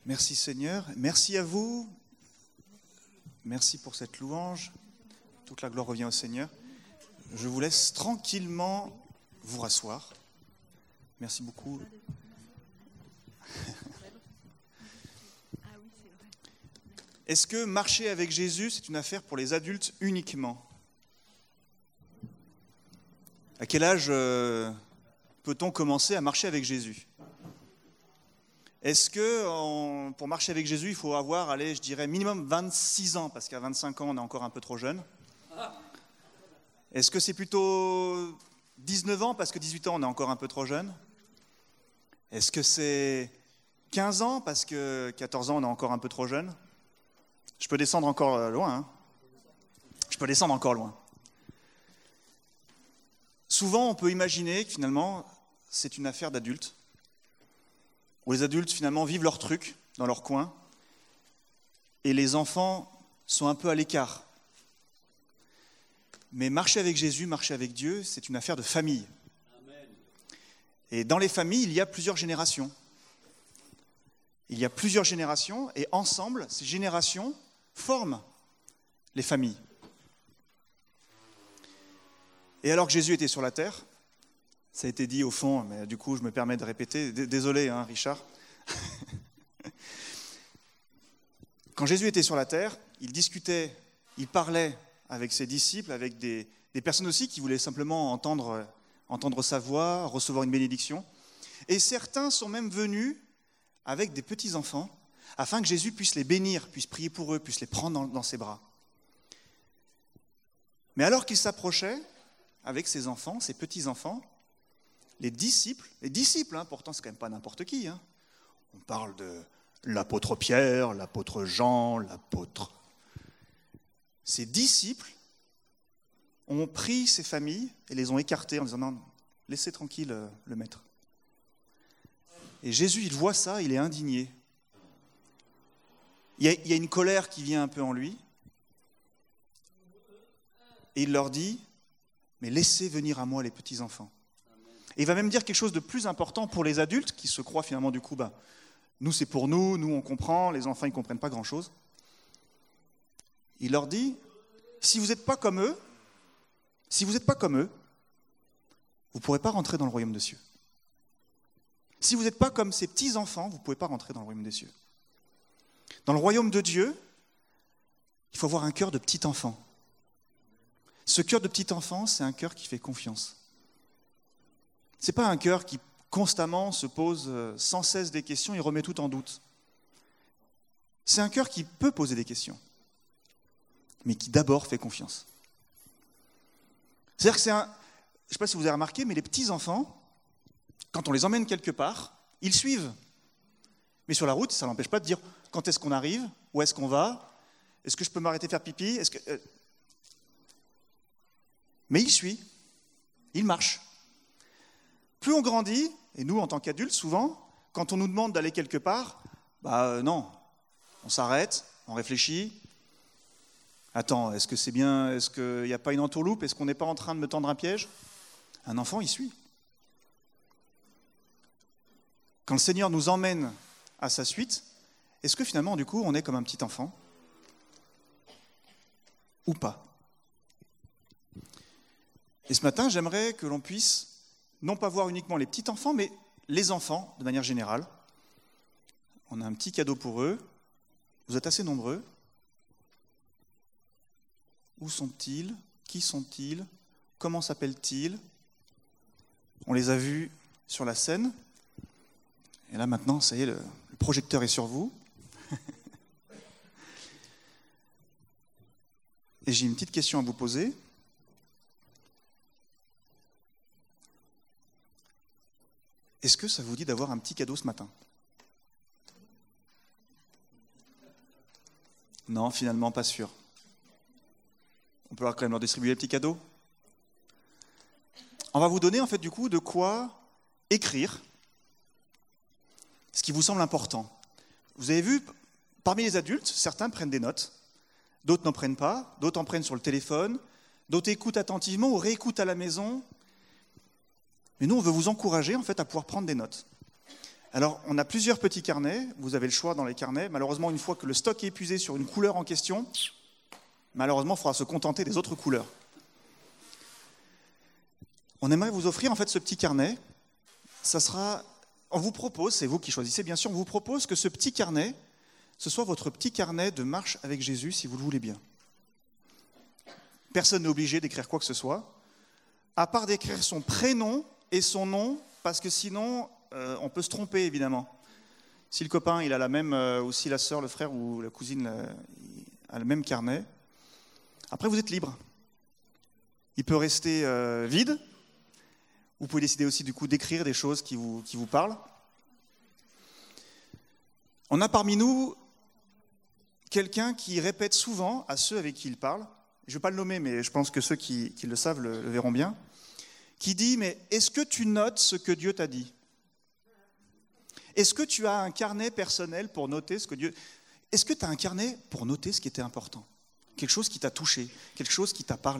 Merci Seigneur, merci à vous, merci pour cette louange, toute la gloire revient au Seigneur. Je vous laisse tranquillement vous rasseoir. Merci beaucoup. Est-ce que marcher avec Jésus, c'est une affaire pour les adultes uniquement ? À quel âge peut-on commencer à marcher avec Jésus ? Est-ce que pour marcher avec Jésus, il faut avoir, je dirais, minimum 26 ans, parce qu'à 25 ans, on est encore un peu trop jeune ? Est-ce que c'est plutôt 19 ans, parce que 18 ans, on est encore un peu trop jeune ? Est-ce que c'est 15 ans, parce que 14 ans, on est encore un peu trop jeune ? Je peux descendre encore loin. Hein. Je peux descendre encore loin. Souvent, on peut imaginer que finalement, c'est une affaire d'adultes, où les adultes finalement vivent leur truc dans leur coin, et les enfants sont un peu à l'écart. Mais marcher avec Jésus, marcher avec Dieu, c'est une affaire de famille. Amen. Et dans les familles, il y a plusieurs générations. Il y a plusieurs générations, et ensemble, ces générations forment les familles. Et alors que Jésus était sur la terre, ça a été dit au fond, mais du coup je me permets de répéter, désolé Richard. Quand Jésus était sur la terre, il discutait, il parlait avec ses disciples, avec des personnes aussi qui voulaient simplement entendre sa voix, recevoir une bénédiction. Et certains sont même venus avec des petits-enfants, afin que Jésus puisse les bénir, puisse prier pour eux, puisse les prendre dans ses bras. Mais alors qu'il s'approchait avec ses enfants, ses petits-enfants, les disciples, pourtant c'est quand même pas n'importe qui, hein. On parle de l'apôtre Pierre, l'apôtre Jean, l'apôtre... Ces disciples ont pris ces familles et les ont écartées en disant non, laissez tranquille le maître. Et Jésus, il voit ça, il est indigné. Il y a une colère qui vient un peu en lui. Et il leur dit, mais laissez venir à moi les petits-enfants. Et il va même dire quelque chose de plus important pour les adultes qui se croient finalement du coup, nous c'est pour nous on comprend, les enfants ils ne comprennent pas grand-chose. Il leur dit, si vous n'êtes pas comme eux, vous ne pourrez pas rentrer dans le royaume des cieux. Si vous n'êtes pas comme ces petits-enfants, vous ne pouvez pas rentrer dans le royaume des cieux. Dans le royaume de Dieu, il faut avoir un cœur de petit enfant. Ce cœur de petit enfant, c'est un cœur qui fait confiance. Ce n'est pas un cœur qui constamment se pose sans cesse des questions et remet tout en doute. C'est un cœur qui peut poser des questions, mais qui d'abord fait confiance. C'est-à-dire que je ne sais pas si vous avez remarqué, mais les petits-enfants, quand on les emmène quelque part, ils suivent. Mais sur la route, ça ne l'empêche pas de dire quand est-ce qu'on arrive, où est-ce qu'on va, est-ce que je peux m'arrêter faire pipi, Mais il suit, il marche. Plus on grandit, et nous en tant qu'adultes, souvent, quand on nous demande d'aller quelque part, non, on s'arrête, on réfléchit. Attends, est-ce que c'est bien, est-ce qu'il n'y a pas une entourloupe, est-ce qu'on n'est pas en train de me tendre un piège ? Un enfant, il suit. Quand le Seigneur nous emmène à sa suite, est-ce que finalement, du coup, on est comme un petit enfant ? Ou pas ? Et ce matin, j'aimerais que l'on puisse non pas voir uniquement les petits enfants, mais les enfants de manière générale. On a un petit cadeau pour eux. Vous êtes assez nombreux. Où sont-ils ? Qui sont-ils ? Comment s'appellent-ils ? On les a vus sur la scène. Et là maintenant, ça y est, le projecteur est sur vous. Et j'ai une petite question à vous poser. Est-ce que ça vous dit d'avoir un petit cadeau ce matin ? Non, finalement, pas sûr. On peut quand même leur distribuer les petits cadeaux. On va vous donner en fait du coup de quoi écrire ce qui vous semble important. Vous avez vu, parmi les adultes, certains prennent des notes, d'autres n'en prennent pas, d'autres en prennent sur le téléphone, d'autres écoutent attentivement ou réécoutent à la maison. Mais nous, on veut vous encourager en fait à pouvoir prendre des notes. Alors, on a plusieurs petits carnets. Vous avez le choix dans les carnets. Malheureusement, une fois que le stock est épuisé sur une couleur en question, malheureusement, il faudra se contenter des autres couleurs. On aimerait vous offrir en fait ce petit carnet. On vous propose, c'est vous qui choisissez bien sûr, on vous propose que ce petit carnet, ce soit votre petit carnet de marche avec Jésus, si vous le voulez bien. Personne n'est obligé d'écrire quoi que ce soit, à part d'écrire son prénom et son nom, parce que sinon, on peut se tromper, évidemment. Si le copain, il a la même, ou si la sœur, le frère ou la cousine a le même carnet, après, vous êtes libre. Il peut rester vide. Vous pouvez décider aussi, du coup, d'écrire des choses qui vous parlent. On a parmi nous quelqu'un qui répète souvent à ceux avec qui il parle, je ne vais pas le nommer, mais je pense que ceux qui le savent le verront bien, qui dit « Mais est-ce que tu notes ce que Dieu t'a dit ? Est-ce que tu as un carnet personnel pour noter ce que Dieu... Est-ce que tu as un carnet pour noter ce qui était important ? Quelque chose qui t'a touché, quelque chose qui t'a parlé ?»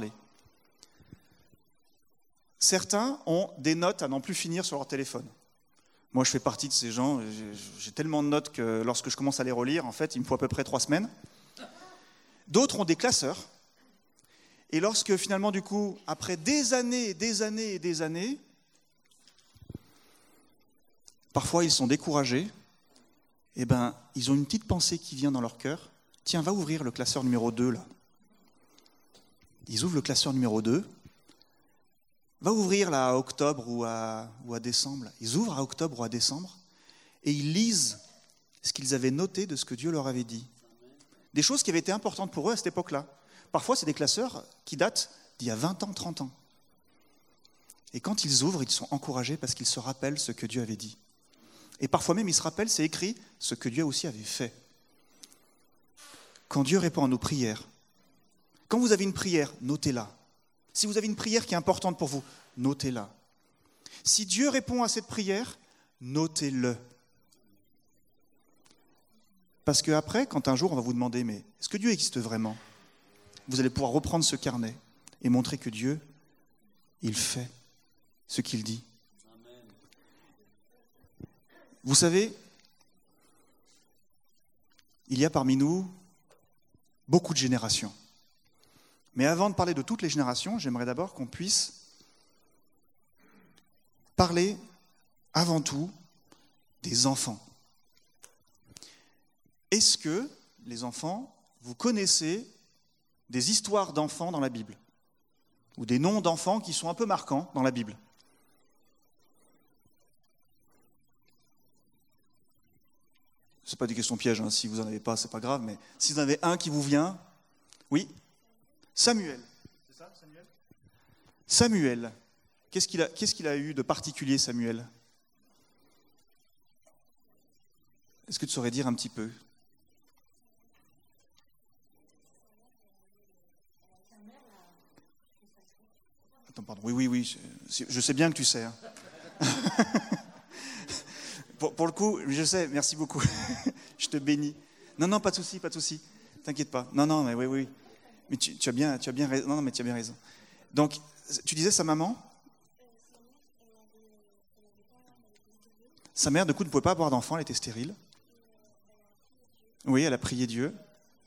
Certains ont des notes à n'en plus finir sur leur téléphone. Moi, je fais partie de ces gens. J'ai tellement de notes que lorsque je commence à les relire, en fait, il me faut à peu près 3 semaines. D'autres ont des classeurs. Et lorsque finalement, du coup, après des années et des années et des années, parfois ils sont découragés, eh ben, ils ont une petite pensée qui vient dans leur cœur. Tiens, va ouvrir le classeur numéro 2, là. Ils ouvrent le classeur numéro 2. Va ouvrir là à octobre ou à décembre. Ils ouvrent à octobre ou à décembre et ils lisent ce qu'ils avaient noté de ce que Dieu leur avait dit. Des choses qui avaient été importantes pour eux à cette époque-là. Parfois, c'est des classeurs qui datent d'il y a 20 ans, 30 ans. Et quand ils ouvrent, ils sont encouragés parce qu'ils se rappellent ce que Dieu avait dit. Et parfois même, ils se rappellent, c'est écrit, ce que Dieu aussi avait fait. Quand Dieu répond à nos prières, quand vous avez une prière, notez-la. Si vous avez une prière qui est importante pour vous, notez-la. Si Dieu répond à cette prière, notez-le. Parce qu'après, quand un jour on va vous demander, mais est-ce que Dieu existe vraiment ? Vous allez pouvoir reprendre ce carnet et montrer que Dieu, il fait ce qu'il dit. Vous savez, il y a parmi nous beaucoup de générations. Mais avant de parler de toutes les générations, j'aimerais d'abord qu'on puisse parler avant tout des enfants. Est-ce que, les enfants, vous connaissez des histoires d'enfants dans la Bible ? Ou des noms d'enfants qui sont un peu marquants dans la Bible ? Ce n'est pas des questions pièges, hein. Si vous n'en avez pas, ce n'est pas grave, mais si vous en avez un qui vous vient, oui ? Samuel. C'est ça, Samuel ? Samuel. Qu'est-ce qu'il a eu de particulier, Samuel ? Est-ce que tu saurais dire un petit peu ? Attends, pardon. Oui. Je sais bien que tu sais. Hein. pour le coup, je sais, merci beaucoup. Je te bénis. Non, pas de souci. T'inquiète pas. Non, mais oui. Mais tu as bien raison. Non, mais tu as bien raison. Donc, tu disais sa maman ? Sa mère, du coup, ne pouvait pas avoir d'enfant, elle était stérile. Oui, elle a prié Dieu.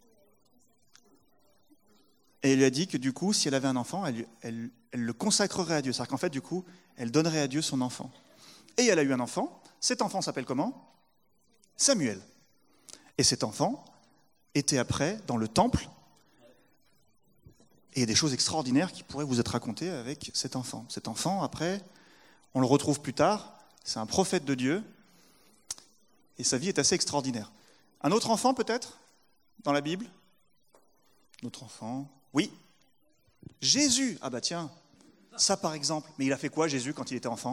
Et elle lui a dit que du coup, si elle avait un enfant, elle le consacrerait à Dieu. C'est-à-dire qu'en fait, du coup, elle donnerait à Dieu son enfant. Et elle a eu un enfant. Cet enfant s'appelle comment ? Samuel. Et cet enfant était après dans le temple. Et il y a des choses extraordinaires qui pourraient vous être racontées avec cet enfant. Cet enfant, après, on le retrouve plus tard. C'est un prophète de Dieu. Et sa vie est assez extraordinaire. Un autre enfant, peut-être, dans la Bible ? Notre enfant. Oui. Jésus. Ah bah tiens, ça par exemple. Mais il a fait quoi, Jésus, quand il était enfant ?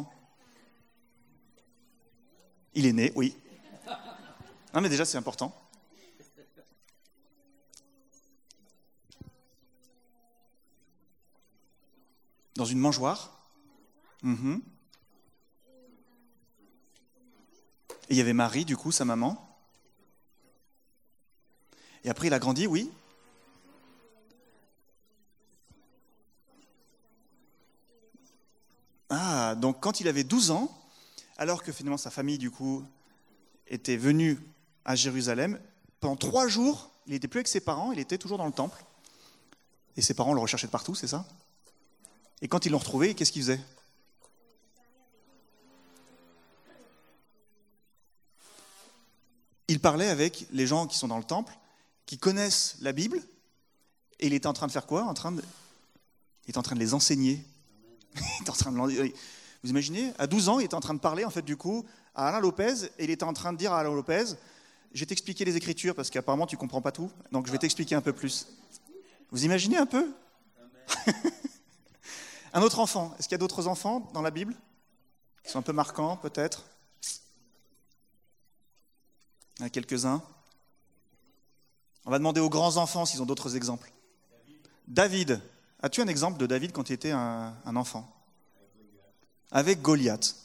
Il est né, oui. Non, mais déjà, c'est important. Dans une mangeoire. Et il y avait Marie, du coup, sa maman. Et après, il a grandi, oui. Ah, donc quand il avait 12 ans, alors que finalement sa famille, du coup, était venu à Jérusalem. Pendant 3 jours, il n'était plus avec ses parents, il était toujours dans le temple. Et ses parents le recherchaient de partout, c'est ça? Et quand ils l'ont retrouvé, qu'est-ce qu'il faisait? Il parlait avec les gens qui sont dans le temple, qui connaissent la Bible, et il était en train de faire quoi? Il était en train de les enseigner. Il était en train de... Vous imaginez? À 12 ans, il était en train de parler, en fait, du coup, à Alain Lopez, et il était en train de dire à Alain Lopez, je vais t'expliquer les Écritures, parce qu'apparemment, tu ne comprends pas tout, donc je vais t'expliquer un peu plus. Vous imaginez un peu? Un autre enfant. Est-ce qu'il y a d'autres enfants dans la Bible qui sont un peu marquants, peut-être? Il y en a quelques-uns. On va demander aux grands enfants s'ils ont d'autres exemples. David. As-tu un exemple de David quand il était un enfant? Avec Goliath.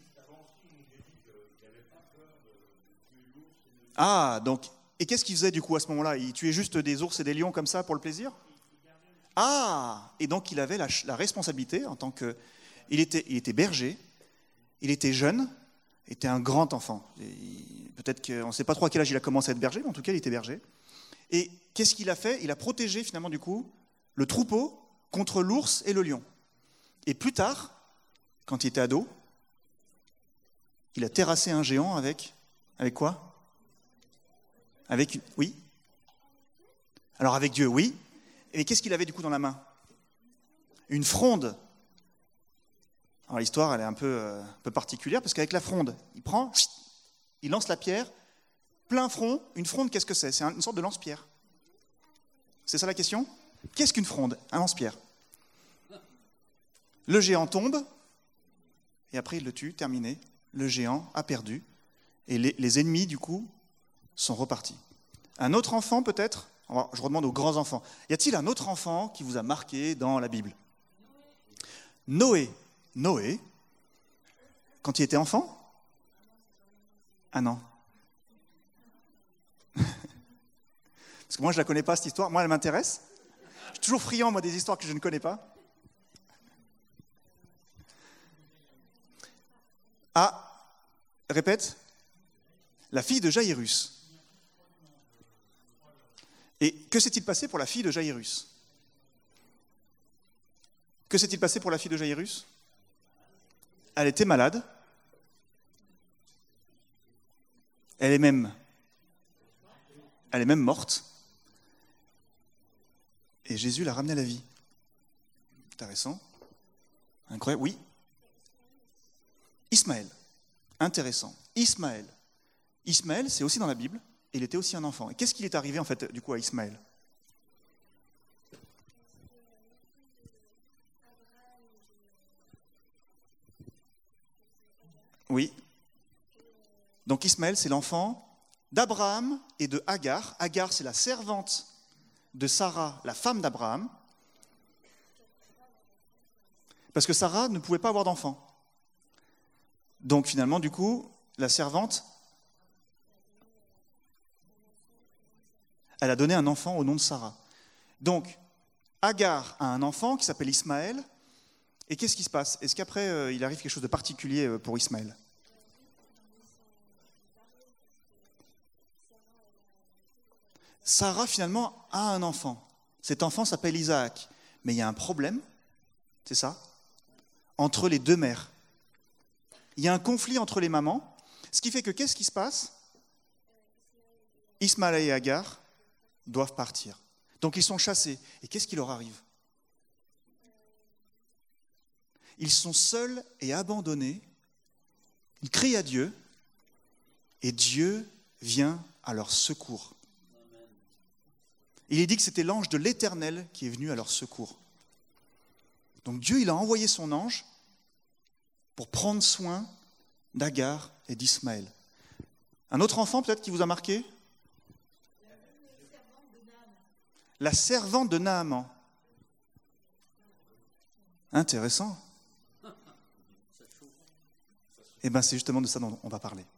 Ah, donc, et qu'est-ce qu'il faisait du coup à ce moment-là? Il tuait juste des ours et des lions comme ça pour le plaisir? Ah, et donc il avait la responsabilité en tant que... Il était berger, il était jeune, il était un grand enfant. Peut-être qu'on ne sait pas trop à quel âge il a commencé à être berger, mais en tout cas il était berger. Et qu'est-ce qu'il a fait? Il a protégé finalement du coup le troupeau contre l'ours et le lion. Et plus tard, quand il était ado, il a terrassé un géant avec quoi? Oui. Alors avec Dieu, oui. Et qu'est-ce qu'il avait du coup dans la main? Une fronde. Alors l'histoire, elle est un peu particulière, parce qu'avec la fronde, il lance la pierre, plein front. Une fronde, qu'est-ce que c'est? C'est une sorte de lance-pierre. C'est ça la question? Qu'est-ce qu'une fronde? Un lance-pierre. Le géant tombe, et après il le tue, terminé. Le géant a perdu, et les ennemis, du coup, sont repartis. Un autre enfant, peut-être? Je redemande aux grands enfants. Y a-t-il un autre enfant qui vous a marqué dans la Bible? Noé. Noé, quand il était enfant? Ah non. Parce que moi, je ne la connais pas, cette histoire. Moi, elle m'intéresse. Je suis toujours friand, moi, des histoires que je ne connais pas. Ah, répète. La fille de Jaïrus. Et que s'est-il passé pour la fille de Jaïrus? Que s'est-il passé pour la fille de Jaïrus? Elle était malade. Elle est même morte. Et Jésus l'a ramenée à la vie. Intéressant. Incroyable, oui. Ismaël. Intéressant. Ismaël, c'est aussi dans la Bible. Il était aussi un enfant. Et qu'est-ce qui est arrivé en fait du coup à Ismaël? Oui. Donc Ismaël, c'est l'enfant d'Abraham et de Agar. Agar, c'est la servante de Sarah, la femme d'Abraham. Parce que Sarah ne pouvait pas avoir d'enfant. Donc finalement, du coup, la servante, elle a donné un enfant au nom de Sarah. Donc, Agar a un enfant qui s'appelle Ismaël. Et qu'est-ce qui se passe? Est-ce qu'après, il arrive quelque chose de particulier pour Ismaël? Sarah, finalement, a un enfant. Cet enfant s'appelle Isaac. Mais il y a un problème, c'est ça, entre les deux mères. Il y a un conflit entre les mamans, ce qui fait que qu'est-ce qui se passe? Ismaël et Agar doivent partir. Donc ils sont chassés. Et qu'est-ce qui leur arrive? Ils sont seuls et abandonnés. Ils crient à Dieu et Dieu vient à leur secours. Il est dit que c'était l'ange de l'Éternel qui est venu à leur secours. Donc Dieu, il a envoyé son ange pour prendre soin d'Agar et d'Ismaël. Un autre enfant peut-être qui vous a marqué? La servante de Naaman. Intéressant. Eh bien, c'est justement de ça dont on va parler.